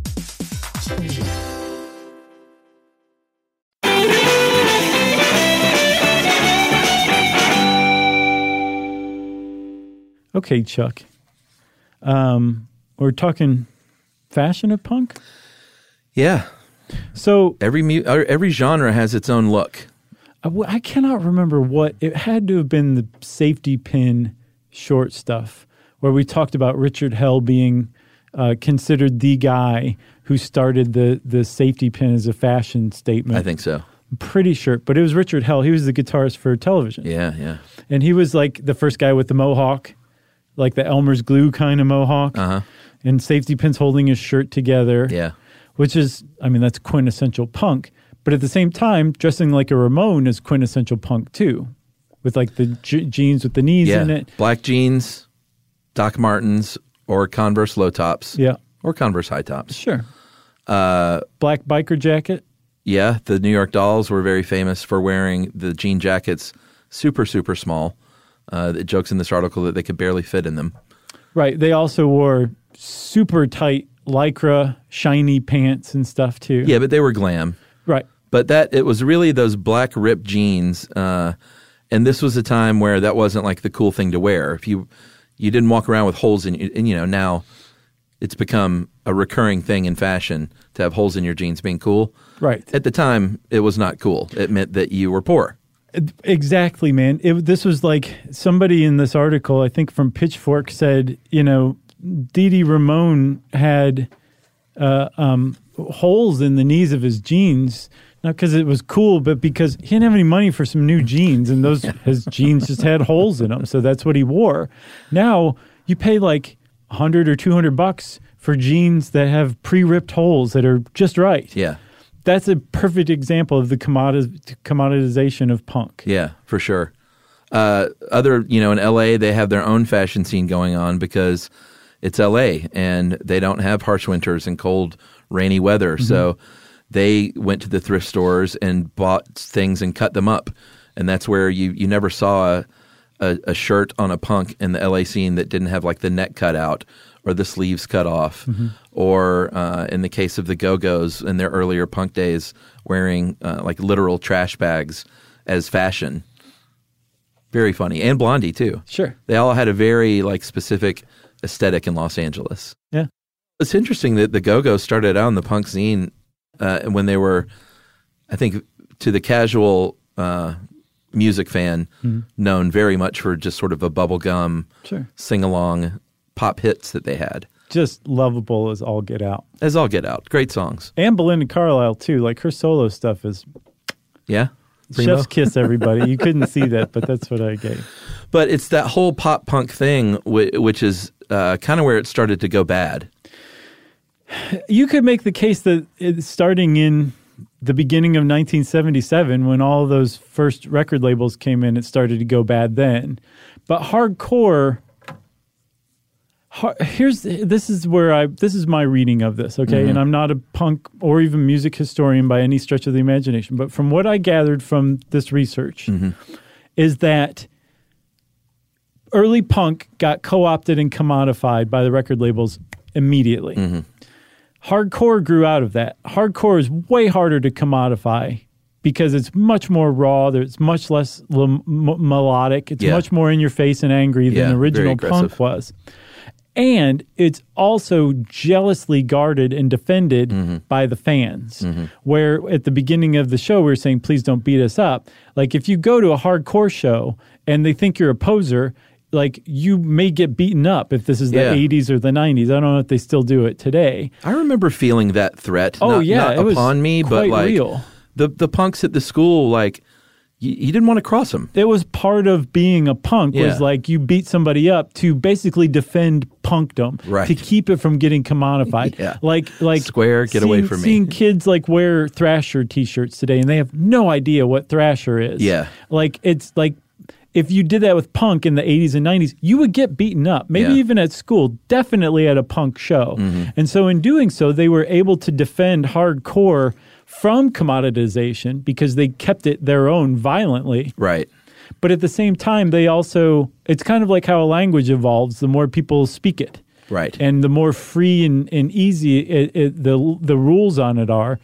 Okay, Chuck. We're talking fashion of punk? Yeah. So every genre has its own look. I cannot remember what it had to have been. The safety pin short stuff where we talked about Richard Hell being considered the guy who started the safety pin as a fashion statement. I think so. I'm pretty sure, but it was Richard Hell. He was the guitarist for television. Yeah. And he was like the first guy with the mohawk, like the Elmer's glue kind of mohawk. Uh-huh. And safety pins holding his shirt together. Yeah. Which is, that's quintessential punk. But at the same time, dressing like a Ramone is quintessential punk too. With like the jeans with the knees in it. Black jeans, Doc Martens, or Converse low tops. Yeah. Or Converse high tops. Sure. Black biker jacket. Yeah. The New York Dolls were very famous for wearing the jean jackets super, super small. It jokes in this article that they could barely fit in them. Right. They also wore super tight Lycra, shiny pants and stuff too. Yeah, but they were glam. Right. But it was really those black ripped jeans. And this was a time where that wasn't like the cool thing to wear. If you didn't walk around with holes and now it's become a recurring thing in fashion to have holes in your jeans being cool. Right. At the time, it was not cool. It meant that you were poor. Exactly, man. This was like somebody in this article, I think from Pitchfork, said, Dee Dee Ramone had holes in the knees of his jeans, not because it was cool, but because he didn't have any money for some new jeans, and his jeans just had holes in them, so that's what he wore. Now, you pay like $100 or $200 for jeans that have pre-ripped holes that are just right. Yeah. That's a perfect example of the commoditization of punk. Yeah, for sure. In LA, they have their own fashion scene going on because it's LA and they don't have harsh winters and cold, rainy weather. Mm-hmm. So they went to the thrift stores and bought things and cut them up. And that's where you never saw a shirt on a punk in the LA scene that didn't have like the neck cut out or the sleeves cut off. Or in the case of the Go-Go's in their earlier punk days, wearing like literal trash bags as fashion. Very funny. And Blondie too. Sure. They all had a very like specific aesthetic in Los Angeles. Yeah. It's interesting that the Go-Go's started out in the punk scene when they were, I think, to the casual music fan, known very much for just sort of a bubblegum, sing-along pop hits that they had. Just lovable as all get out. As all get out. Great songs. And Belinda Carlisle, too. Like, her solo stuff is... Yeah? Primo? Chef's kiss, everybody. You couldn't see that, but that's what I gave. But it's that whole pop-punk thing, which is kind of where it started to go bad. You could make the case that starting in the beginning of 1977, when all of those first record labels came in, it started to go bad then. But hardcore... This is my reading of this, okay? And I'm not a punk or even music historian by any stretch of the imagination, but from what I gathered from this research is that early punk got co-opted and commodified by the record labels immediately. Hardcore grew out of that. Hardcore is way harder to commodify because it's much more raw. There's much less melodic. It's much more in your face and angry than original punk was. And it's also jealously guarded and defended by the fans. Where at the beginning of the show, we were saying, please don't beat us up. Like, if you go to a hardcore show and they think you're a poser, like, you may get beaten up if this is the 80s or the 90s. I don't know if they still do it today. I remember feeling that threat. Oh, not it was upon me, but like real. The punks at the school, like, you didn't want to cross them. It was part of being a punk was like you beat somebody up to basically defend punkdom, to keep it from getting commodified. Like Square, get away from me. Seeing kids like wear Thrasher t-shirts today and they have no idea what Thrasher is. Like, it's like if you did that with punk in the 80s and 90s, you would get beaten up, maybe even at school, definitely at a punk show. And so in doing so, they were able to defend hardcore from commoditization because they kept it their own violently. Right. But at the same time, they also, it's kind of like how a language evolves, the more people speak it. Right. And the more free and easy the rules on it are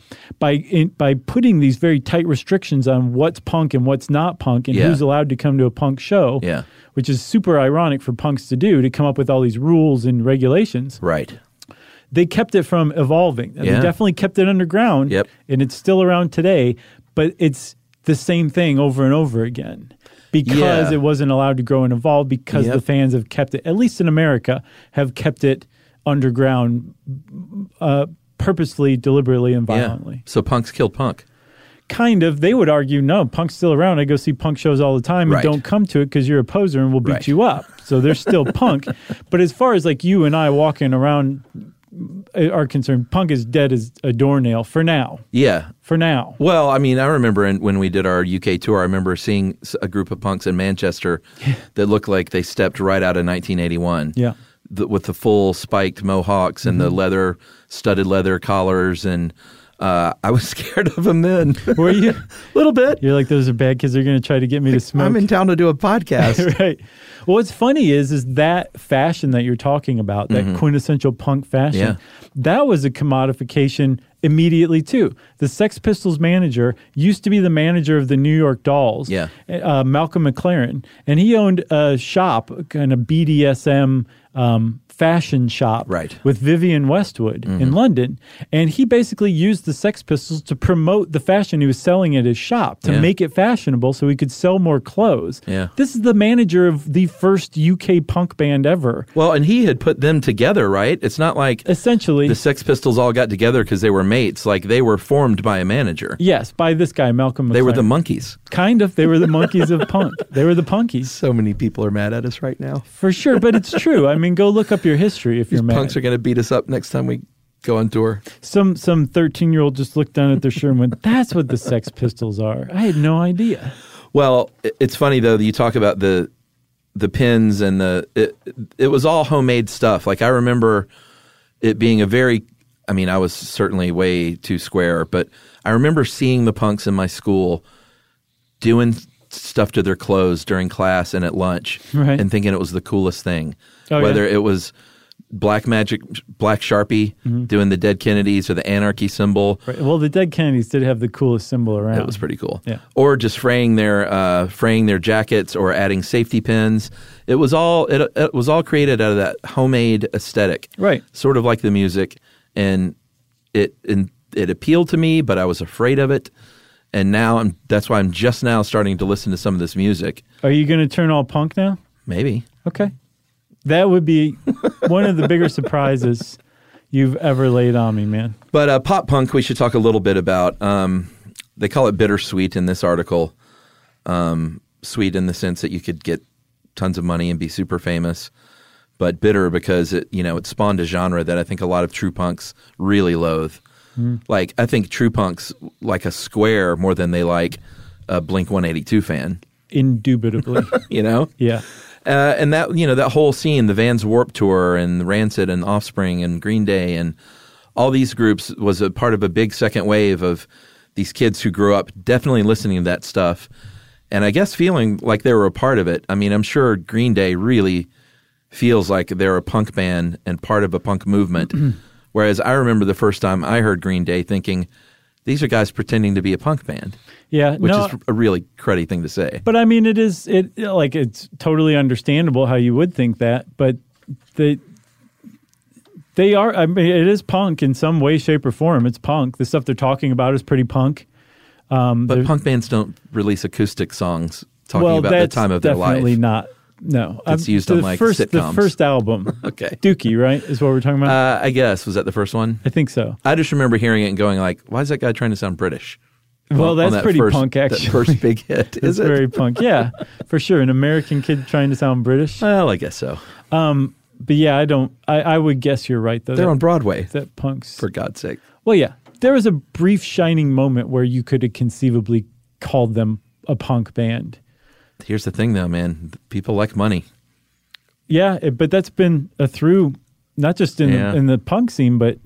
by putting these very tight restrictions on what's punk and what's not punk and who's allowed to come to a punk show, which is super ironic for punks to do, to come up with all these rules and regulations. Right. They kept it from evolving. They definitely kept it underground, and it's still around today, but it's the same thing over and over again because it wasn't allowed to grow and evolve because the fans have kept it, at least in America, have kept it underground purposefully, deliberately, and violently. So punks killed punk. Kind of. They would argue, no, punk's still around. I go see punk shows all the time and don't come to it because you're a poser and we'll beat you up. So they're still punk. But as far as like you and I walking around are concerned, punk is dead as a doornail for now. Yeah. For now. Well, I mean, I remember when we did our UK tour, I remember seeing a group of punks in Manchester that looked like they stepped right out of 1981. Yeah. With the full spiked mohawks and the studded leather collars, and I was scared of them then. Were you? A little bit. You're like, those are bad kids. They're going to try to get me to smoke. I'm in town to do a podcast. Right. Well, what's funny is that fashion that you're talking about, that quintessential punk fashion, that was a commodification immediately too. The Sex Pistols manager used to be the manager of the New York Dolls, Malcolm McLaren, and he owned a shop, kind of BDSM fashion shop with Vivienne Westwood in London. And he basically used the Sex Pistols to promote the fashion he was selling at his shop, to make it fashionable so he could sell more clothes. This is the manager of the first UK punk band ever. Well, and he had put them together, right? It's not like essentially the Sex Pistols all got together because they were mates. Like, they were formed by a manager. Yes, by this guy, Malcolm McLaren. They were the monkeys. Kind of. They were the monkeys of punk. They were the punkies. So many people are mad at us right now. For sure, but it's true. I mean, go look up your history if you're mad. Punks are going to beat us up next time we go on tour. Some 13-year-old just looked down at their shirt and went, that's what the Sex Pistols are. I had no idea. Well, it's funny, though, that you talk about the pins and it was all homemade stuff. Like, I remember it being a very I mean, I was certainly way too square, but I remember seeing the punks in my school doing stuff to their clothes during class and at lunch, Right. and thinking it was the coolest thing. Oh, Whether yeah. it was Black Sharpie doing the Dead Kennedys or the anarchy symbol. Right. Well, the Dead Kennedys did have the coolest symbol around. It was pretty cool. Yeah. Or just fraying their jackets or adding safety pins. It was all created out of that homemade aesthetic. Right. Sort of like the music, and it appealed to me, but I was afraid of it. And now that's why I'm just now starting to listen to some of this music. Are you going to turn all punk now? Maybe. Okay. That would be one of the bigger surprises you've ever laid on me, man. But pop punk, we should talk a little bit about. They call it bittersweet in this article. Sweet in the sense that you could get tons of money and be super famous, but bitter because it spawned a genre that I think a lot of true punks really loathe. Like, I think true punks like a Square more than they like a Blink-182 fan. Indubitably. Yeah. And that that whole scene, the Vans Warped Tour and Rancid and Offspring and Green Day and all these groups was a part of a big second wave of these kids who grew up definitely listening to that stuff, and I guess feeling like they were a part of it. I mean, I'm sure Green Day really feels like they're a punk band and part of a punk movement. Whereas I remember the first time I heard Green Day thinking, these are guys pretending to be a punk band. Yeah, which is a really cruddy thing to say. But I mean, it's totally understandable how you would think that, but they are. I mean, it is punk in some way, shape, or form. It's punk. The stuff they're talking about is pretty punk. But punk bands don't release acoustic songs talking about the time of their life. Definitely not. No, it's used on sitcoms. The first album, okay, Dookie, right, is what we're talking about. I guess was that the first one? I think so. I just remember hearing it and going like, "Why is that guy trying to sound British?" Well, that's pretty punk, actually. That first big hit, is it? Very punk, yeah, for sure. An American kid trying to sound British. Well, I guess so. But yeah, I don't. I would guess you're right though. They're on Broadway. That punks, for God's sake. Well, yeah, there was a brief shining moment where you could have conceivably called them a punk band. Here's the thing, though, man. People like money. Yeah, but that's been a through, not just in the punk scene, but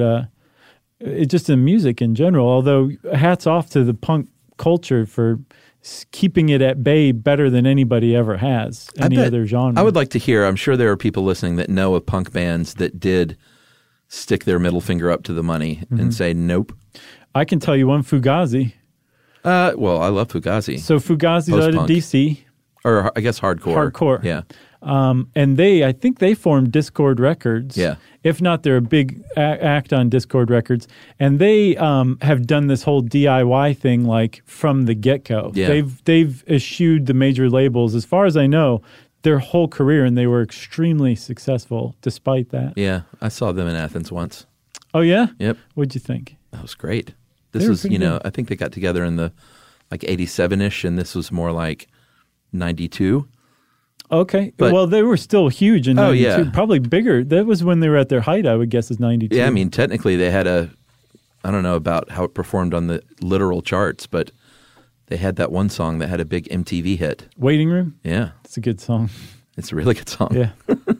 it just in music in general. Although hats off to the punk culture for keeping it at bay better than anybody ever has any other genre. I would like to hear. I'm sure there are people listening that know of punk bands that did stick their middle finger up to the money and say nope. I can tell you one, Fugazi. Well, I love Fugazi. So Fugazi's out of DC. Or I guess hardcore. Hardcore. Yeah. And I think they formed Discord Records. Yeah. If not, they're a big act on Discord Records. And they have done this whole DIY thing like from the get-go. Yeah. They've eschewed the major labels, as far as I know, their whole career, and they were extremely successful despite that. Yeah. I saw them in Athens once. Oh, yeah? Yep. What'd you think? That was great. This was, I think they got together in the like 87-ish, and this was more like 92. Okay. Well, they were still huge in 92. Yeah. Probably bigger. That was when they were at their height, I would guess, is 92. Yeah, I mean, technically they had I don't know about how it performed on the literal charts, but they had that one song that had a big MTV hit. Waiting Room? Yeah. It's a good song. It's a really good song. Yeah.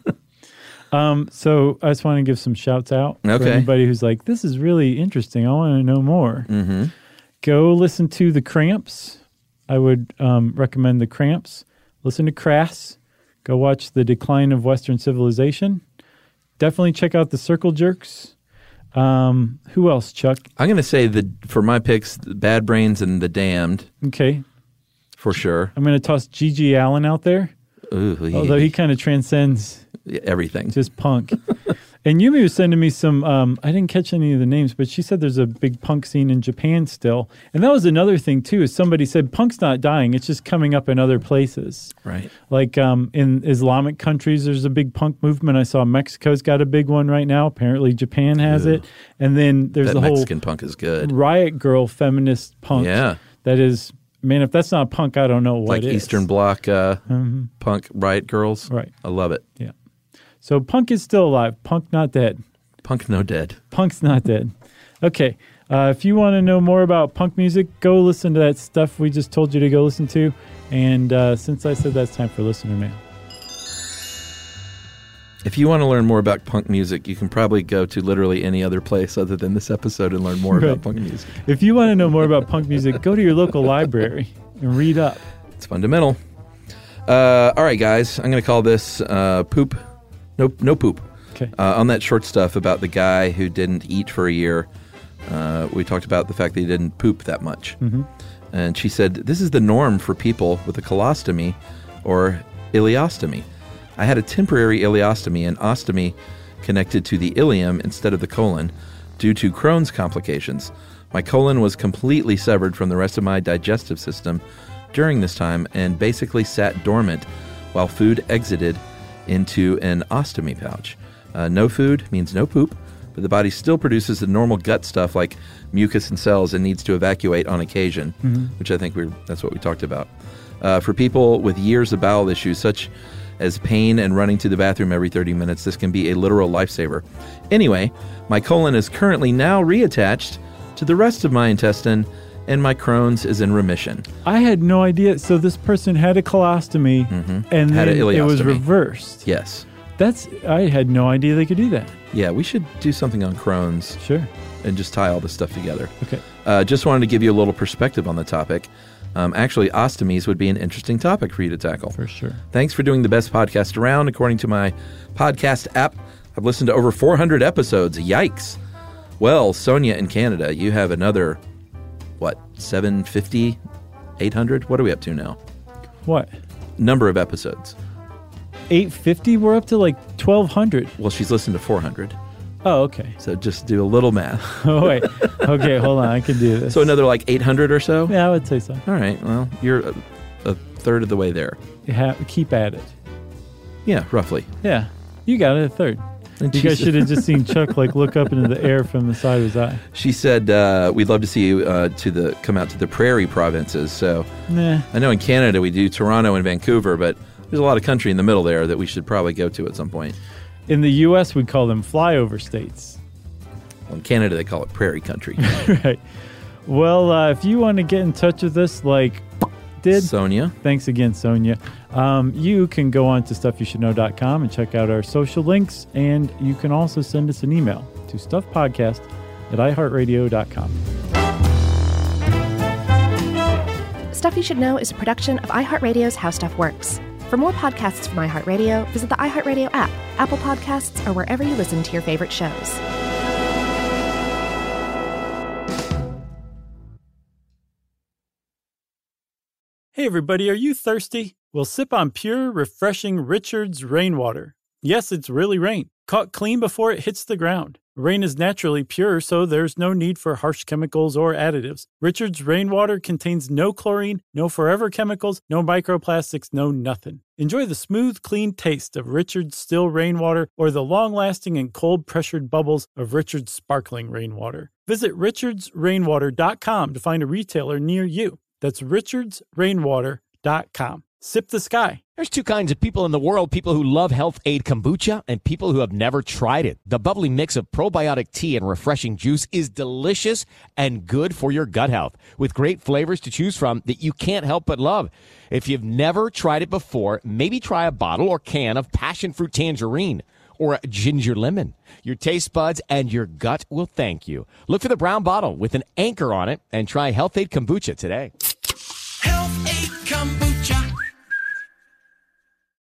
So I just want to give some shouts out for anybody who's like, this is really interesting. I want to know more. Mm-hmm. Go listen to The Cramps. I would recommend The Cramps. Listen to Crass. Go watch The Decline of Western Civilization. Definitely check out The Circle Jerks. Who else, Chuck? I'm going to say for my picks, Bad Brains and The Damned. Okay. For sure. I'm going to toss G.G. Allen out there. Ooh, although he kind of transcends everything. Just punk. And Yumi was sending me some, I didn't catch any of the names, but she said there's a big punk scene in Japan still. And that was another thing, too, is somebody said punk's not dying. It's just coming up in other places. Right. Like in Islamic countries, there's a big punk movement. I saw Mexico's got a big one right now. Apparently Japan has it. And then there's the whole Mexican punk is good. Riot Girl feminist punk. Yeah. That is, man, if that's not punk, I don't know what like is. Eastern Bloc punk Riot Girls. Right. I love it. Yeah. So punk is still alive. Punk not dead. Punk no dead. Punk's not dead. Okay. If you want to know more about punk music, go listen to that stuff we just told you to go listen to. And since I said that's time for listener mail. If you want to learn more about punk music, you can probably go to literally any other place other than this episode and learn more about punk music. If you want to know more about punk music, go to your local library and read up. It's fundamental. All right, guys. I'm going to call this poop. No poop. Okay. On that short stuff about the guy who didn't eat for a year, we talked about the fact that he didn't poop that much. Mm-hmm. And she said, this is the norm for people with a colostomy or ileostomy. I had a temporary ileostomy and ostomy connected to the ileum instead of the colon due to Crohn's complications. My colon was completely severed from the rest of my digestive system during this time and basically sat dormant while food exited into an ostomy pouch. No food means no poop, but the body still produces the normal gut stuff like mucus and cells and needs to evacuate on occasion, which I think that's what we talked about. For people with years of bowel issues, such as pain and running to the bathroom every 30 minutes, this can be a literal lifesaver. Anyway, my colon is currently now reattached to the rest of my intestine, and my Crohn's is in remission. I had no idea. So this person had a colostomy, and then it was reversed. Yes. I had no idea they could do that. Yeah, we should do something on Crohn's. Sure. And just tie all this stuff together. Okay. Just wanted to give you a little perspective on the topic. Actually, ostomies would be an interesting topic for you to tackle. For sure. Thanks for doing the best podcast around. According to my podcast app, I've listened to over 400 episodes. Yikes. Well, Sonia in Canada, you have another, 750, 800? What are we up to now? What? Number of episodes. 850? We're up to like 1,200. Well, she's listened to 400. Oh, okay. So just do a little math. Oh, wait. Okay, hold on. I can do this. So another 800 or so? Yeah, I would say so. All right. Well, you're a third of the way there. Keep at it. Yeah, roughly. Yeah. You got it, a third. And you guys should have just seen Chuck look up into the air from the side of his eye. She said, we'd love to see you come out to the prairie provinces. So nah. I know in Canada we do Toronto and Vancouver, but there's a lot of country in the middle there that we should probably go to at some point. In the U.S., we call them flyover states. Well, in Canada, they call it prairie country. Right. Well, if you want to get in touch with us like did Sonia. Thanks again, Sonia. You can go on to StuffYouShouldKnow.com and check out our social links, and you can also send us an email to StuffPodcast@iHeartRadio.com. Stuff You Should Know is a production of iHeartRadio's How Stuff Works. For more podcasts from iHeartRadio, visit the iHeartRadio app, Apple Podcasts, or wherever you listen to your favorite shows. Hey everybody, are you thirsty? Well, sip on pure, refreshing Richard's Rainwater. Yes, it's really rain, caught clean before it hits the ground. Rain is naturally pure, so there's no need for harsh chemicals or additives. Richard's Rainwater contains no chlorine, no forever chemicals, no microplastics, no nothing. Enjoy the smooth, clean taste of Richard's Still Rainwater or the long-lasting and cold-pressured bubbles of Richard's Sparkling Rainwater. Visit richardsrainwater.com to find a retailer near you. That's richardsrainwater.com. Sip the sky. There's two kinds of people in the world, people who love Health Aid Kombucha and people who have never tried it. The bubbly mix of probiotic tea and refreshing juice is delicious and good for your gut health, with great flavors to choose from that you can't help but love. If you've never tried it before, maybe try a bottle or can of passion fruit tangerine or a ginger lemon. Your taste buds and your gut will thank you. Look for the brown bottle with an anchor on it and try Health Aid Kombucha today.